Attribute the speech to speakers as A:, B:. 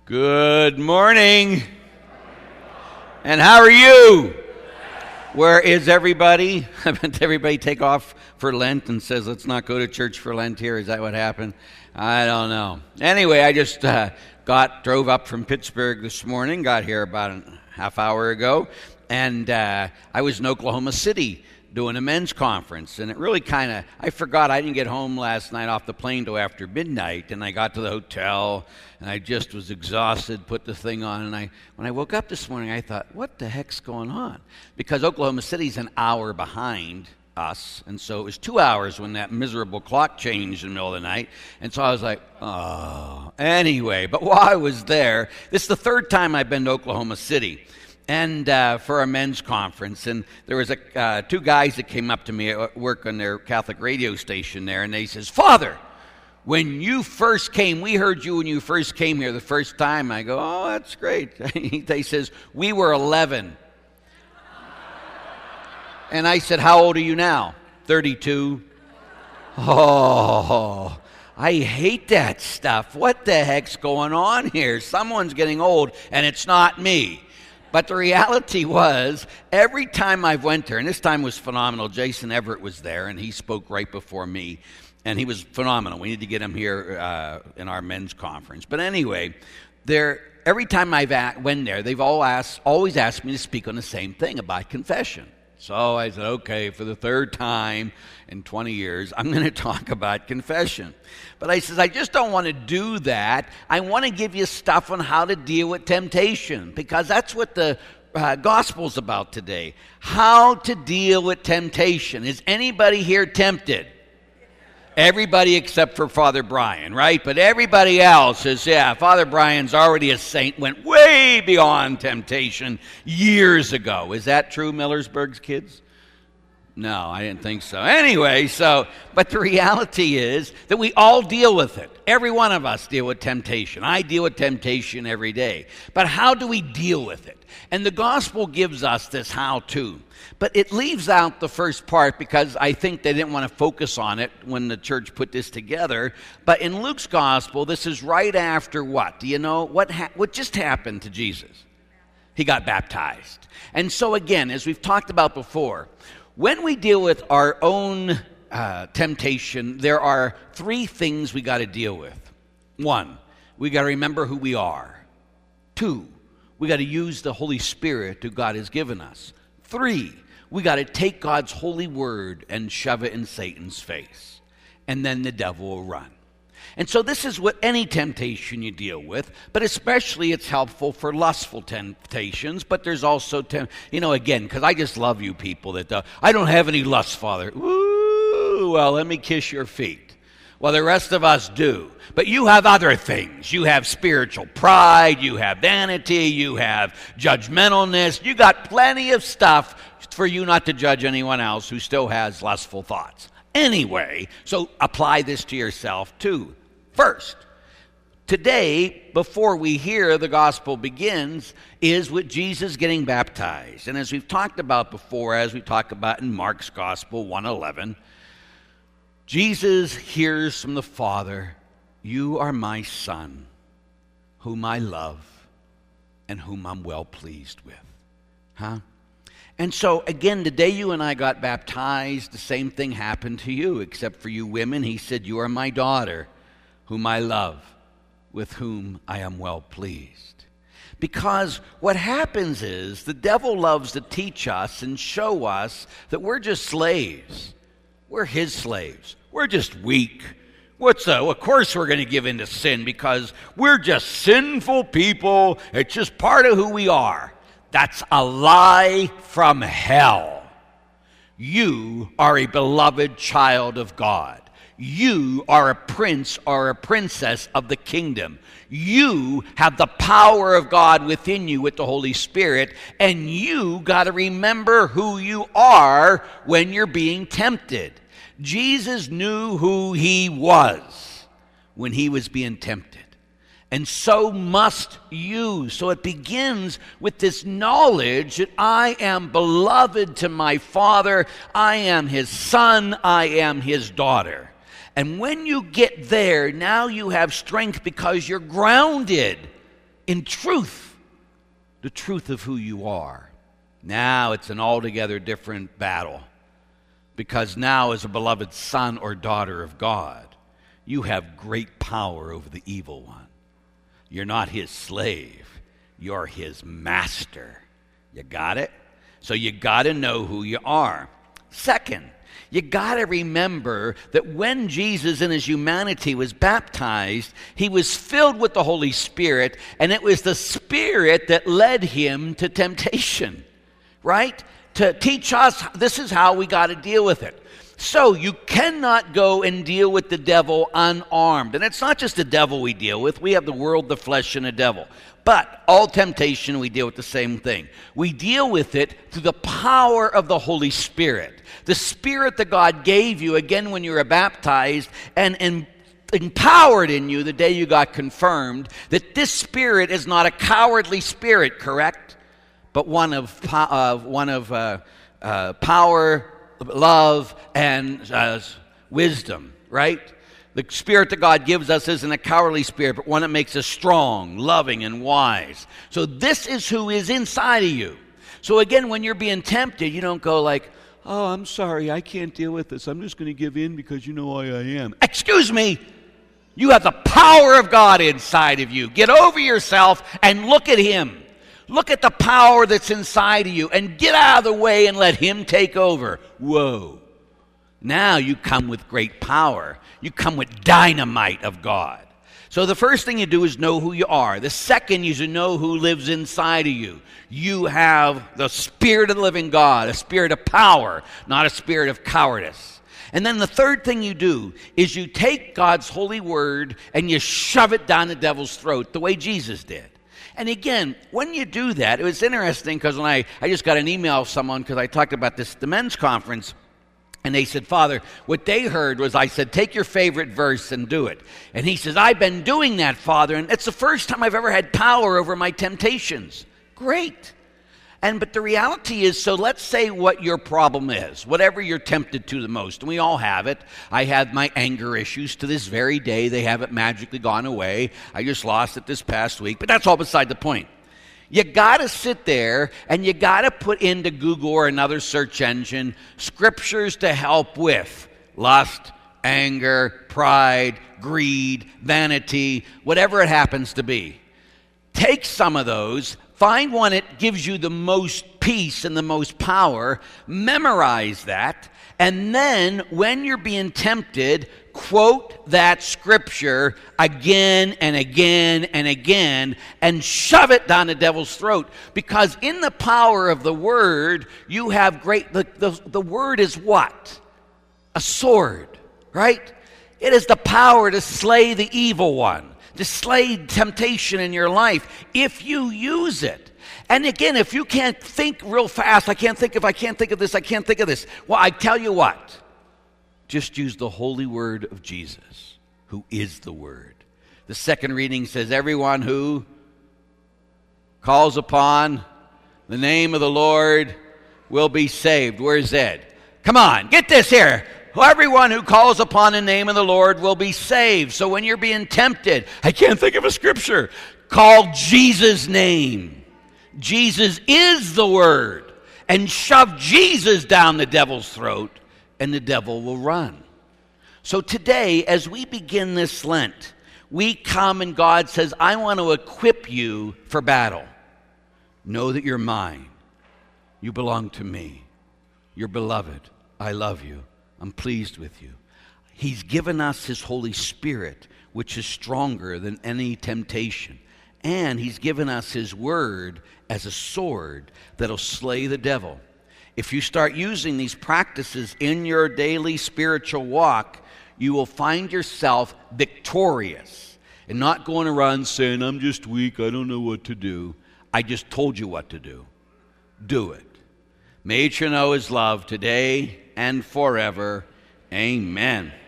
A: Good morning. And how are you? Where is everybody? Did everybody take off for Lent and says, let's not go to church for Lent here? Is that what happened? I don't know. Anyway, I just drove up from Pittsburgh this morning, got here about a half hour ago, and I was in Oklahoma City doing a men's conference, and it really I forgot I didn't get home last night off the plane till after midnight, and I got to the hotel, and I just was exhausted, put the thing on, and when I woke up this morning, I thought, what the heck's going on? Because Oklahoma City's an hour behind us, and so it was 2 hours when that miserable clock changed in the middle of the night, and so I was like, oh. Anyway, but while I was there, this is the third time I've been to Oklahoma City, and for a men's conference, and there was two guys that came up to me at work on their Catholic radio station there, and they says, Father, when you first came, we heard you when you first came here the first time. I go, oh, that's great. They says, we were 11. And I said, how old are you now? 32. Oh, I hate that stuff. What the heck's going on here? Someone's getting old, and it's not me. But the reality was, every time I've went there, and this time was phenomenal. Jason Everett was there, and he spoke right before me, and he was phenomenal. We need to get him here in our men's conference. But anyway, every time I've went there, they've always asked me to speak on the same thing about confession. So I said, okay, for the third time in 20 years, I'm going to talk about confession. But I says, I just don't want to do that. I want to give you stuff on how to deal with temptation, because that's what the gospel's about today. How to deal with temptation. Is anybody here tempted? Everybody except for Father Brian, right? But everybody else is, Father Brian's already a saint, went way beyond temptation years ago. Is that true, Millersburg's kids? No, I didn't think so. Anyway, but the reality is that we all deal with it. Every one of us deal with temptation. I deal with temptation every day. But how do we deal with it? And the gospel gives us this how-to. But it leaves out the first part because I think they didn't want to focus on it when the church put this together. But in Luke's gospel, this is right after what? Do you know what just happened to Jesus? He got baptized. And so again, as we've talked about before, when we deal with our own temptation, there are three things we got to deal with. One, we got to remember who we are. Two, we got to use the Holy Spirit who God has given us. Three, we got to take God's holy word and shove it in Satan's face. And then the devil will run. And so this is what any temptation you deal with, but especially it's helpful for lustful temptations, but there's also, again, because I just love you people that, I don't have any lust, Father. Ooh, well, let me kiss your feet. Well, the rest of us do. But you have other things. You have spiritual pride, you have vanity, you have judgmentalness. You got plenty of stuff for you not to judge anyone else who still has lustful thoughts. Anyway, so apply this to yourself too. First, today, before we hear the gospel begins, is with Jesus getting baptized. And as we've talked about before, as we talk about in Mark's Gospel 1:11, Jesus hears from the Father, you are my Son, whom I love and whom I'm well pleased with. And so, again, the day you and I got baptized, the same thing happened to you, except for you women. He said, you are my daughter, whom I love, with whom I am well pleased. Because what happens is the devil loves to teach us and show us that we're just slaves. We're his slaves. We're just weak. Of course we're going to give in to sin because we're just sinful people. It's just part of who we are. That's a lie from hell. You are a beloved child of God. You are a prince or a princess of the kingdom. You have the power of God within you with the Holy Spirit, and you got to remember who you are when you're being tempted. Jesus knew who he was when he was being tempted. And so must you. So it begins with this knowledge that I am beloved to my Father. I am his son. I am his daughter. And when you get there, now you have strength because you're grounded in truth, the truth of who you are. Now it's an altogether different battle, because now as a beloved son or daughter of God, you have great power over the evil one. You're not his slave. You're his master. You got it? So you got to know who you are. Second, you got to remember that when Jesus in his humanity was baptized, he was filled with the Holy Spirit, and it was the Spirit that led him to temptation, right? To teach us this is how we got to deal with it. So you cannot go and deal with the devil unarmed. And it's not just the devil we deal with. We have the world, the flesh, and the devil. But all temptation, we deal with the same thing. We deal with it through the power of the Holy Spirit. The Spirit that God gave you, again, when you were baptized, and empowered in you the day you got confirmed, that this Spirit is not a cowardly spirit, correct? But one of power, love, and wisdom, right? The Spirit that God gives us isn't a cowardly spirit, but one that makes us strong, loving, and wise. So this is who is inside of you. So again, when you're being tempted, you don't go like, oh, I'm sorry, I can't deal with this. I'm just going to give in because you know who I am. Excuse me. You have the power of God inside of you. Get over yourself and look at him. Look at the power that's inside of you and get out of the way and let him take over. Whoa. Now you come with great power. You come with dynamite of God. So the first thing you do is know who you are. The second is to know who lives inside of you. You have the Spirit of the living God, a spirit of power, not a spirit of cowardice. And then the third thing you do is you take God's holy word and you shove it down the devil's throat the way Jesus did. And again, when you do that, it was interesting because when I just got an email of someone because I talked about this at the men's conference, and they said, Father, what they heard was I said, take your favorite verse and do it. And he says, I've been doing that, Father, and it's the first time I've ever had power over my temptations. Great. But the reality is, so let's say what your problem is, whatever you're tempted to the most, and we all have it. I had my anger issues to this very day. They haven't magically gone away. I just lost it this past week, but that's all beside the point. You got to sit there and you got to put into Google or another search engine scriptures to help with lust, anger, pride, greed, vanity, whatever it happens to be. Take some of those. Find one that gives you the most peace and the most power. Memorize that. And then when you're being tempted, quote that scripture again and again and again and shove it down the devil's throat. Because in the power of the word, you have great... The word is what? A sword, right? It is the power to slay the evil one, to slay temptation in your life if you use it. And again, if you can't think real fast, I can't think of this. Well, I tell you what, just use the holy word of Jesus, who is the word. The second reading says, everyone who calls upon the name of the Lord will be saved. Where's Ed? Come on, get this here. Everyone who calls upon the name of the Lord will be saved. So when you're being tempted, I can't think of a scripture, call Jesus' name. Jesus is the word. And shove Jesus down the devil's throat, and the devil will run. So today, as we begin this Lent, we come and God says, I want to equip you for battle. Know that you're mine. You belong to me. You're beloved. I love you. I'm pleased with you. He's given us his Holy Spirit, which is stronger than any temptation. And he's given us his word as a sword that'll slay the devil. If you start using these practices in your daily spiritual walk, you will find yourself victorious and not going around saying, I'm just weak, I don't know what to do. I just told you what to do. Do it. May you know his love today and forever. Amen.